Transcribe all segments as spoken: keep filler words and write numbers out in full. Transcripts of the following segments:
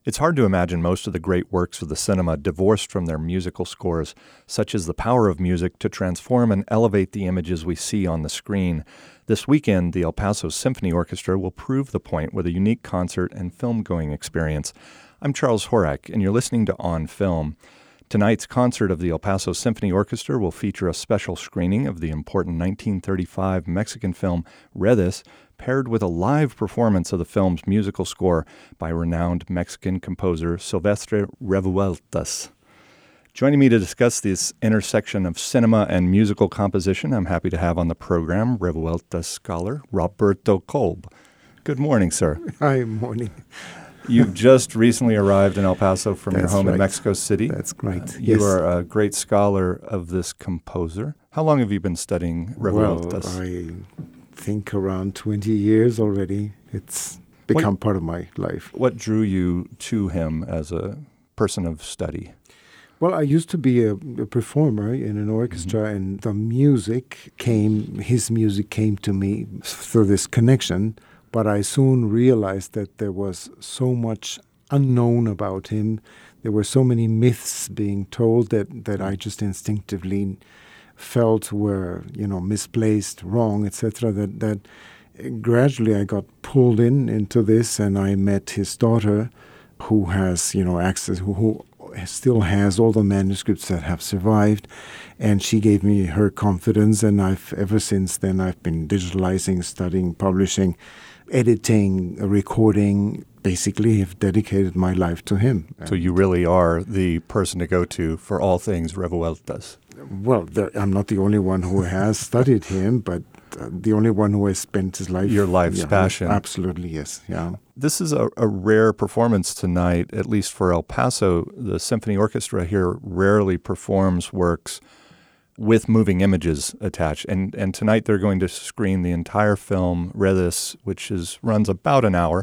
It's hard to imagine most of the great works of the cinema divorced from their musical scores, such as the power of music to transform and elevate the images we see on the screen. This weekend, the El Paso Symphony Orchestra will prove the point with a unique concert and film-going experience. I'm Charles Horak, and you're listening to On Film. Tonight's concert of the El Paso Symphony Orchestra will feature a special screening of the important nineteen thirty-five Mexican film Redes, paired with a live performance of the film's musical score by renowned Mexican composer Silvestre Revueltas. Joining me to discuss this intersection of cinema and musical composition, I'm happy to have on the program Revueltas scholar Roberto Kolb. Good morning, sir. Hi, morning. You've just recently arrived in El Paso from That's your home right. in Mexico City. That's great. Uh, you yes. are a great scholar of this composer. How long have you been studying Revueltas? Well, I think around twenty years already. It's become what, part of my life. What drew you to him as a person of study? Well, I used to be a, a performer in an orchestra, mm-hmm. and the music came, his music came to me through this connection. But I soon realized that there was so much unknown about him. There were so many myths being told that, that I just instinctively felt were, you know, misplaced, wrong, et cetera. That that gradually I got pulled in into this, and I met his daughter, who has, you know, access, who, who still has all the manuscripts that have survived, and she gave me her confidence. And I've ever since then I've been digitalizing, studying, publishing, editing, recording. Basically, have dedicated my life to him. So you really are the person to go to for all things Revueltas. Well, there, I'm not the only one who has studied him, but uh, the only one who has spent his life. Your life's yeah, passion. Absolutely, yes. Yeah. This is a, a rare performance tonight, at least for El Paso. The symphony orchestra here rarely performs works with moving images attached. And and tonight they're going to screen the entire film, Redes, which is runs about an hour,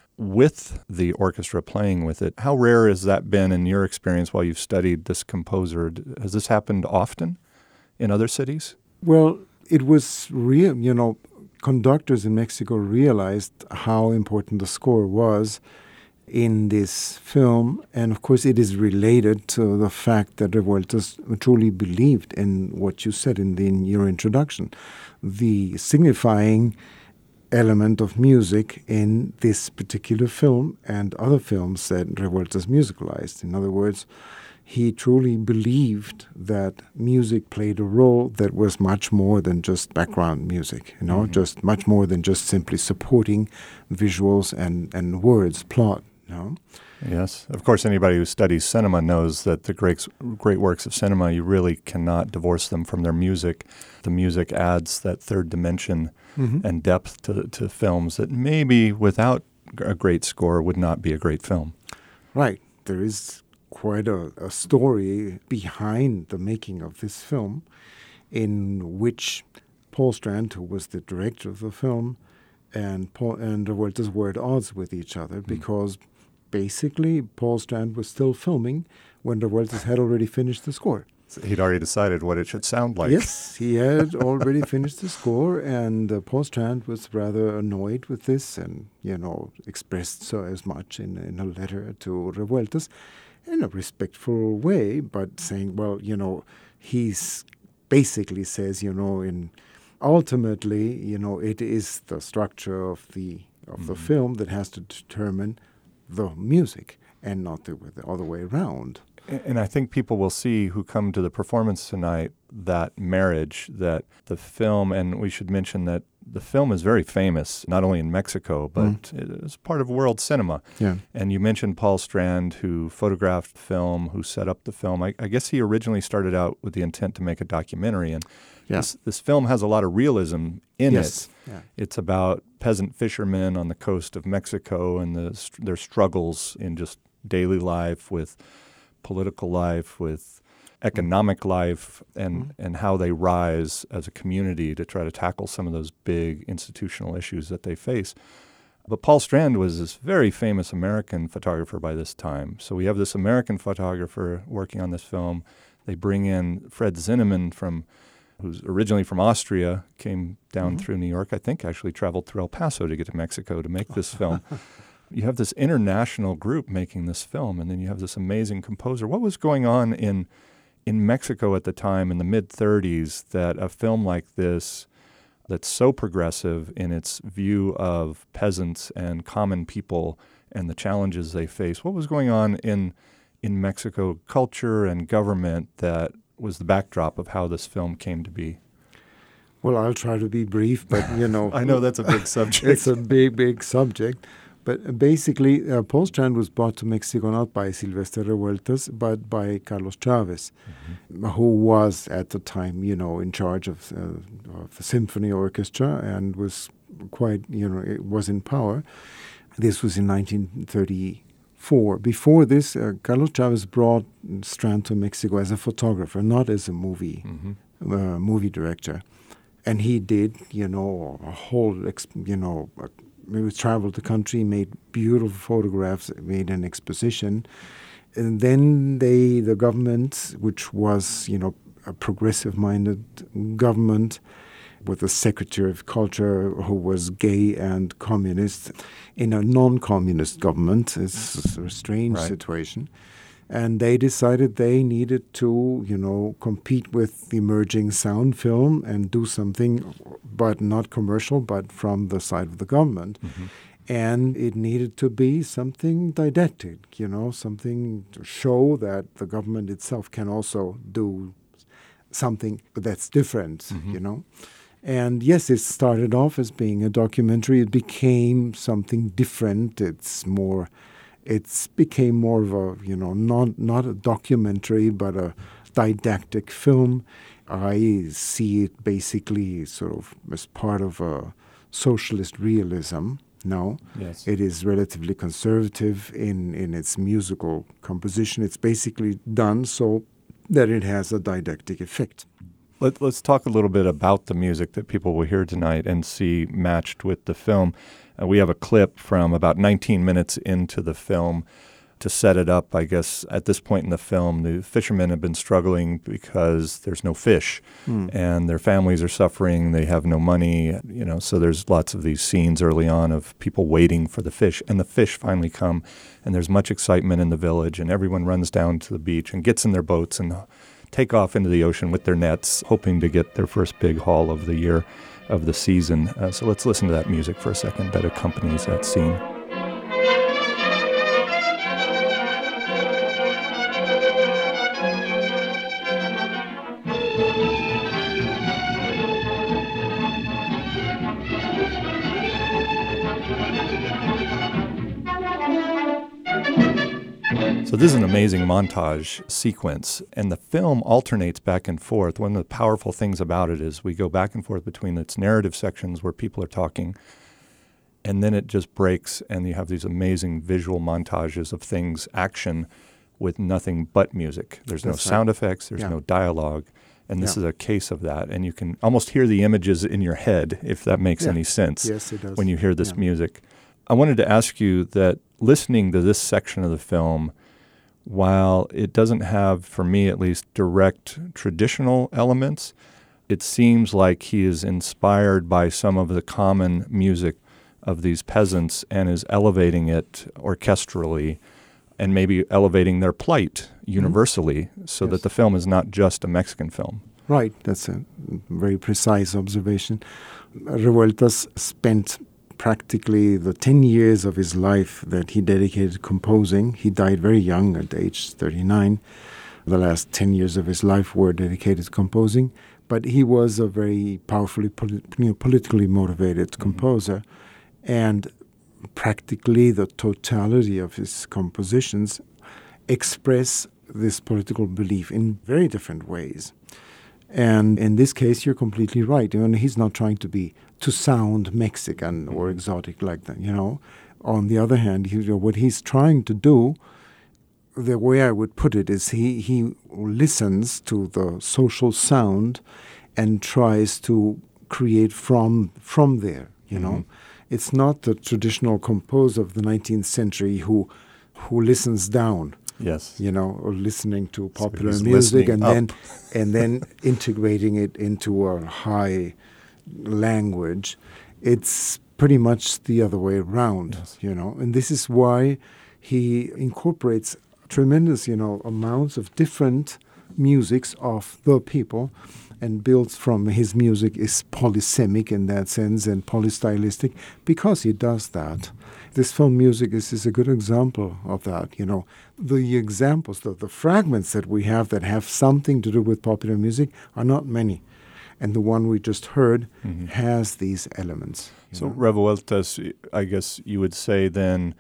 with the orchestra playing with it. How rare has that been in your experience while you've studied this composer? Has this happened often in other cities? Well, it was real. You know, conductors in Mexico realized how important the score was in this film, and of course it is related to the fact that Revueltas truly believed in what you said in, the, in your introduction, the signifying element of music in this particular film and other films that Revueltas musicalized. In other words, he truly believed that music played a role that was much more than just background music, you know, mm-hmm. just much more than just simply supporting visuals and, and words, plot. No. Yes. Of course, anybody who studies cinema knows that the great, great works of cinema, you really cannot divorce them from their music. The music adds that third dimension mm-hmm. and depth to, to films that maybe without a great score would not be a great film. Right. There is quite a, a story behind the making of this film, in which Paul Strand, who was the director of the film, and Paul and Revueltas were at odds with each other, mm-hmm. because basically, Paul Strand was still filming when Revueltas had already finished the score. So he'd already decided what it should sound like. Yes, he had already finished the score, and uh, Paul Strand was rather annoyed with this, and, you know, expressed so as much in, in a letter to Revueltas in a respectful way, but saying, well, you know, he's basically says, you know, in ultimately, you know, it is the structure of the of mm-hmm. the film that has to determine the music, and not the, the other way around. And I think people will see who come to the performance tonight that marriage, that the film, and we should mention that the film is very famous, not only in Mexico, but mm. it's part of world cinema. Yeah. And you mentioned Paul Strand, who photographed the film, who set up the film. I, I guess he originally started out with the intent to make a documentary, and yeah. this, this film has a lot of realism in yes. it. Yeah. It's about peasant fishermen on the coast of Mexico and the, their struggles in just daily life with political life, with economic life, and, mm-hmm. and how they rise as a community to try to tackle some of those big institutional issues that they face. But Paul Strand was this very famous American photographer by this time. So we have this American photographer working on this film. They bring in Fred Zinnemann, from, who's originally from Austria, came down mm-hmm. through New York, I think actually traveled through El Paso to get to Mexico to make this film. You have this international group making this film, and then you have this amazing composer. What was going on in in Mexico at the time in the mid-thirties that a film like this that's so progressive in its view of peasants and common people and the challenges they face, what was going on in in Mexico culture and government that was the backdrop of how this film came to be? Well, I'll try to be brief, but, you know... I know that's a big subject. It's a big, big subject. But basically, uh, Paul Strand was brought to Mexico not by Silvestre Revueltas, but by Carlos Chavez, mm-hmm. who was at the time, you know, in charge of, uh, of the symphony orchestra and was quite, you know, it was in power. This was in nineteen thirty-four. Before this, uh, Carlos Chavez brought Strand to Mexico as a photographer, not as a movie mm-hmm. uh, movie director. And he did, you know, a whole, exp- you know, uh, we traveled the country, made beautiful photographs, made an exposition. And then they, the government, which was, you know, a progressive-minded government with a Secretary of Culture who was gay and communist, in a non-communist government. It's a strange right. situation. And they decided they needed to, you know, compete with the emerging sound film and do something, but not commercial, but from the side of the government. Mm-hmm. And it needed to be something didactic, you know, something to show that the government itself can also do something that's different, mm-hmm. you know. And yes, it started off as being a documentary. It became something different. It's more... It's became more of a, you know, not not a documentary, but a didactic film. I see it basically sort of as part of a socialist realism now. Yes. It is relatively conservative in, in its musical composition. It's basically done so that it has a didactic effect. Let, let's talk a little bit about the music that people will hear tonight and see matched with the film. Uh, we have a clip from about nineteen minutes into the film to set it up. I guess at this point in the film, the fishermen have been struggling because there's no fish, mm. and their families are suffering. They have no money, you know. So there's lots of these scenes early on of people waiting for the fish, and the fish finally come, and there's much excitement in the village, and everyone runs down to the beach and gets in their boats and take off into the ocean with their nets, hoping to get their first big haul of the year, of the season. Uh, so let's listen to that music for a second that accompanies that scene. So this is an amazing montage sequence, and the film alternates back and forth. One of the powerful things about it is we go back and forth between its narrative sections where people are talking, and then it just breaks, and you have these amazing visual montages of things, action, with nothing but music. There's That's no sound right. effects, there's yeah. no dialogue, and this yeah. is a case of that. And you can almost hear the images in your head, if that makes yeah. any sense, yes, it does. when you hear this yeah. music. I wanted to ask you that listening to this section of the film, while it doesn't have, for me at least, direct traditional elements, it seems like he is inspired by some of the common music of these peasants and is elevating it orchestrally and maybe elevating their plight universally mm-hmm. so yes. that the film is not just a Mexican film. Right. That's a very precise observation. Revueltas spent practically the ten years of his life that he dedicated to composing. He died very young at age thirty-nine. The last ten years of his life were dedicated to composing. But he was a very powerfully, polit- you know, politically motivated mm-hmm. composer. And practically the totality of his compositions express this political belief in very different ways. And in this case, you're completely right. I mean, he's not trying to be to sound Mexican or exotic like that, you know. On the other hand, you know, what he's trying to do, the way I would put it, is he, he listens to the social sound and tries to create from from there, you know. Mm-hmm. It's not the traditional composer of the nineteenth century who who listens down. Yes, you know, or listening to popular so music and up. then and then integrating it into a high language. It's pretty much the other way around, Yes. you know. And this is why he incorporates tremendous, you know, amounts of different musics of the people, and builds from his music is polysemic in that sense and polystylistic because he does that. This film music is, is a good example of that. You know, the examples, the, the fragments that we have that have something to do with popular music are not many. And the one we just heard mm-hmm. has these elements. So know? Revueltas, I guess you would say then,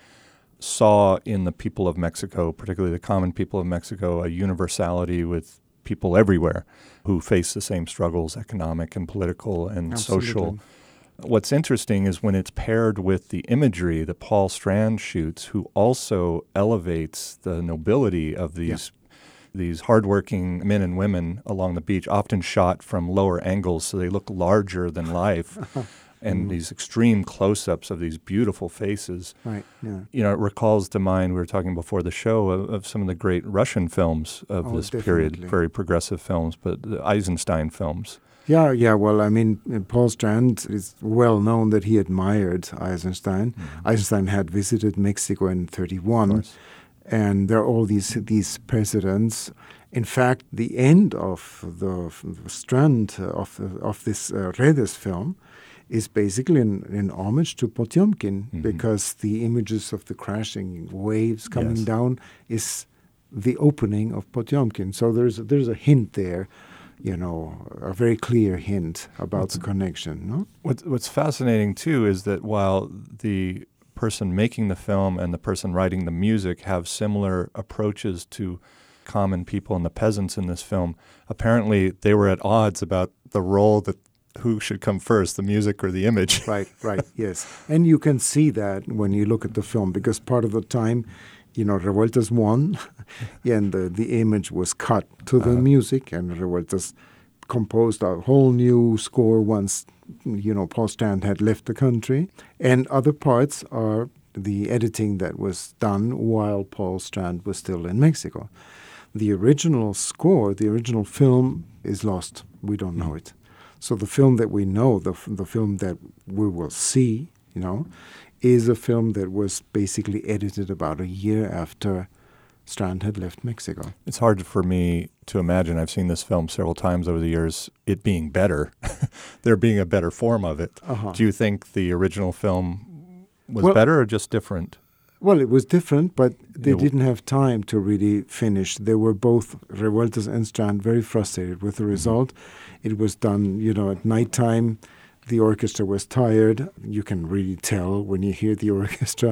saw in the people of Mexico, particularly the common people of Mexico, a universality with people everywhere who face the same struggles, economic and political and Absolutely. social. What's interesting is when it's paired with the imagery that Paul Strand shoots, who also elevates the nobility of these yeah. these hardworking men and women along the beach, often shot from lower angles so they look larger than life. And mm-hmm. these extreme close-ups of these beautiful faces. Right, yeah. You know, it recalls to mind, we were talking before the show, of, of some of the great Russian films of oh, this definitely. period, very progressive films, but the Eisenstein films. Yeah, yeah, well, I mean, Paul Strand is well known that he admired Eisenstein. Mm-hmm. Eisenstein had visited Mexico in thirty-one, and there are all these, these presidents. In fact, the end of the, the Strand uh, of, of this uh, Redes film is basically an, an homage to Potemkin mm-hmm. because the images of the crashing waves coming yes. down is the opening of Potemkin. So there's a, there's a hint there, you know, a very clear hint about what's, the connection. No? What's, what's fascinating, too, is that while the person making the film and the person writing the music have similar approaches to common people and the peasants in this film, apparently they were at odds about the role that who should come first, the music or the image. Right, right, yes. And you can see that when you look at the film, because part of the time, you know, Revueltas won, and the, the image was cut to the uh-huh. music, and Revueltas composed a whole new score once, you know, Paul Strand had left the country. And other parts are the editing that was done while Paul Strand was still in Mexico. The original score, the original film, is lost. We don't know it. So the film that we know, the the film that we will see, you know, is a film that was basically edited about a year after Strand had left Mexico. It's hard for me to imagine, I've seen this film several times over the years, it being better, there being a better form of it. Uh-huh. Do you think the original film was well, better or just different? Well, it was different, but they it, didn't have time to really finish. They were both, Revueltas and Strand, very frustrated with the result. Mm-hmm. It was done, you know, at nighttime. The orchestra was tired. You can really tell when you hear the orchestra.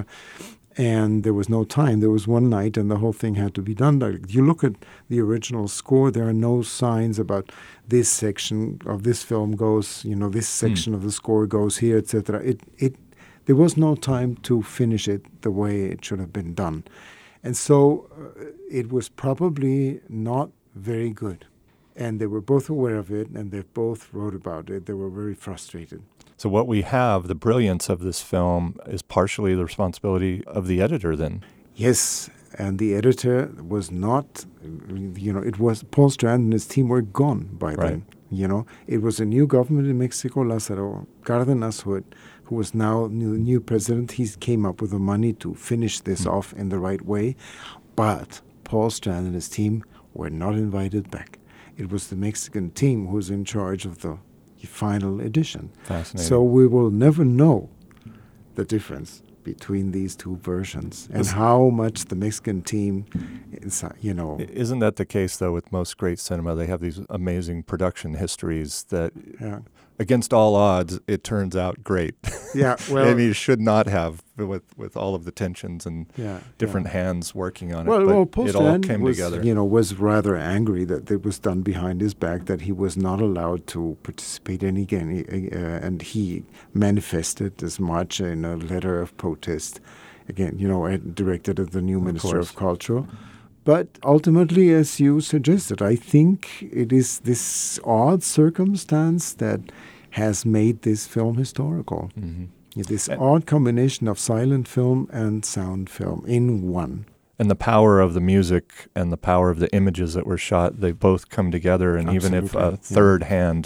And there was no time. There was one night, and the whole thing had to be done. You look at the original score, there are no signs about this section of this film goes, you know, this section mm. of the score goes here, et cetera. It, it, there was no time to finish it the way it should have been done. And so uh, it was probably not very good. And they were both aware of it, and they both wrote about it. They were very frustrated. So what we have, the brilliance of this film, is partially the responsibility of the editor then. Yes, and the editor was not, you know, it was, Paul Strand and his team were gone by right. then. You know, it was a new government in Mexico, Lázaro Cárdenas, who, had, who was now new, new president. He came up with the money to finish this mm. off in the right way. But Paul Strand and his team were not invited back. It was the Mexican team who was in charge of the final edition. Fascinating. So we will never know the difference between these two versions and how much the Mexican team, is, you know. Isn't that the case, though, with most great cinema? They have these amazing production histories that, yeah. against all odds, it turns out great. Yeah, well, I mean, it should not have, with, with all of the tensions and yeah, different yeah. hands working on well, it. But well, Paul it Strand all came was, together. You know, was rather angry that it was done behind his back, that he was not allowed to participate in again, uh, and he manifested as much in a letter of protest, again, you know, directed at the new of Minister course. of Culture. But ultimately, as you suggested, I think it is this odd circumstance that has made this film historical. Mm-hmm. This and odd combination of silent film and sound film in one. And the power of the music and the power of the images that were shot, they both come together. And Absolutely. Even if a third yeah. hand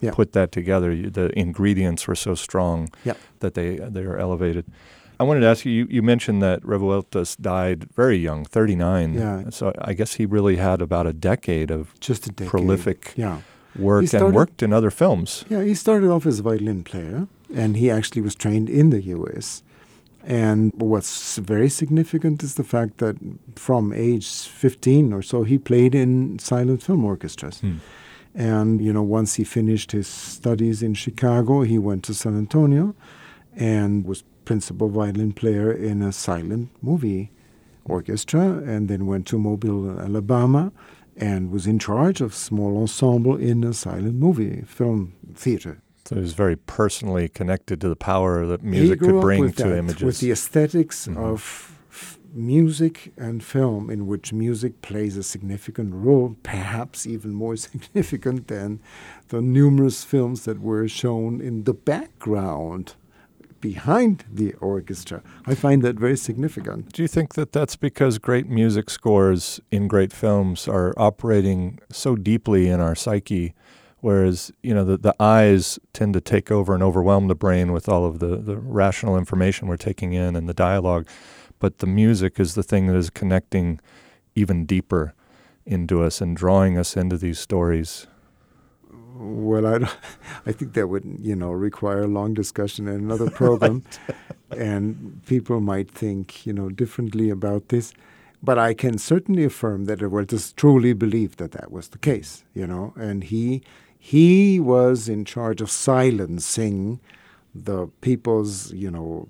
yeah. put that together. You- The ingredients were so strong Yeah. that they they are elevated. I wanted to ask you, you, you mentioned that Revueltas died very young, thirty-nine. Yeah. So I guess he really had about a decade of Just a decade. prolific Yeah. work He started- and worked in other films. Yeah, he started off as a violin player, and he actually was trained in the U S. And what's very significant is the fact that from age fifteen or so, he played in silent film orchestras. Hmm. And, you know, once he finished his studies in Chicago, he went to San Antonio and was principal violin player in a silent movie orchestra, and then went to Mobile, Alabama, and was in charge of small ensemble in a silent movie film theater. So he was very personally connected to the power that music He grew could up bring with to that, images. with the aesthetics Mhm. of f- music and film, in which music plays a significant role, perhaps even more significant than the numerous films that were shown in the background behind the orchestra. I find that very significant. Do you think that that's because great music scores in great films are operating so deeply in our psyche, whereas, you know, the, the eyes tend to take over and overwhelm the brain with all of the, the rational information we're taking in and the dialogue, but the music is the thing that is connecting even deeper into us and drawing us into these stories? Well, I, don't- I think that would, you know, require a long discussion in another program, and people might think, you know, differently about this. But I can certainly affirm that Revueltas truly believed that that was the case, you know, and he he was in charge of silencing the people's, you know,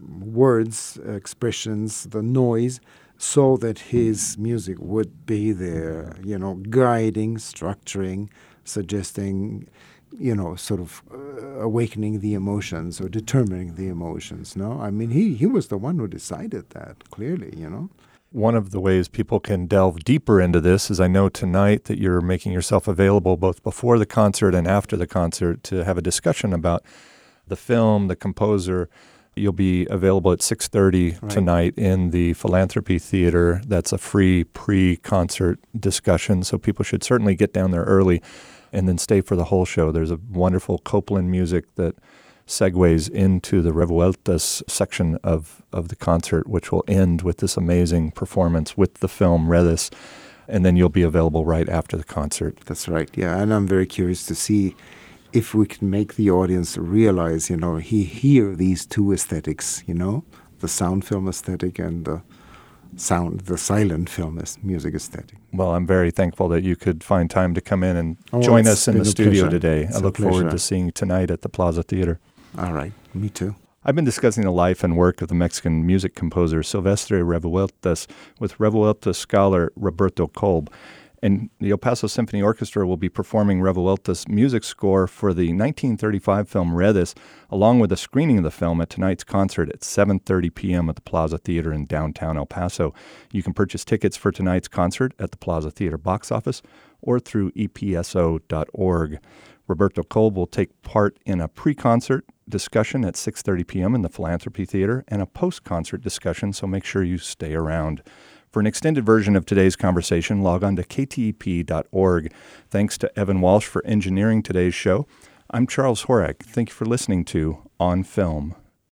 words, expressions, the noise, so that his music would be there, you know, guiding, structuring, suggesting, you know, sort of uh, awakening the emotions or determining the emotions, no? I mean, he, he was the one who decided that, clearly, you know? One of the ways people can delve deeper into this is I know tonight that you're making yourself available both before the concert and after the concert to have a discussion about the film, the composer. You'll be available at six thirty Right. tonight in the Philanthropy Theater. That's a free pre-concert discussion, so people should certainly get down there early and then stay for the whole show. There's a wonderful Copland music that segues into the Revueltas section of, of the concert, which will end with this amazing performance with the film Redes, and then you'll be available right after the concert. That's right, yeah. And I'm very curious to see if we can make the audience realize, you know, he hear these two aesthetics, you know, the sound film aesthetic and the sound, the silent film as music aesthetic. Well, I'm very thankful that you could find time to come in and Oh, join it's us in been the a studio pleasure. today. It's I a look forward pleasure. to seeing you tonight at the Plaza Theater. All right, me too. I've been discussing the life and work of the Mexican music composer Silvestre Revueltas with Revueltas scholar Roberto Kolb. And the El Paso Symphony Orchestra will be performing Revueltas' music score for the nineteen thirty-five film Redes, along with a screening of the film at tonight's concert at seven thirty p.m. at the Plaza Theater in downtown El Paso. You can purchase tickets for tonight's concert at the Plaza Theater box office or through E P S O dot org. Roberto Kolb will take part in a pre-concert discussion at six thirty p.m. in the Philanthropy Theater and a post-concert discussion, so make sure you stay around. For an extended version of today's conversation, log on to K T E P dot org. Thanks to Evan Walsh for engineering today's show. I'm Charles Horak. Thank you for listening to On Film.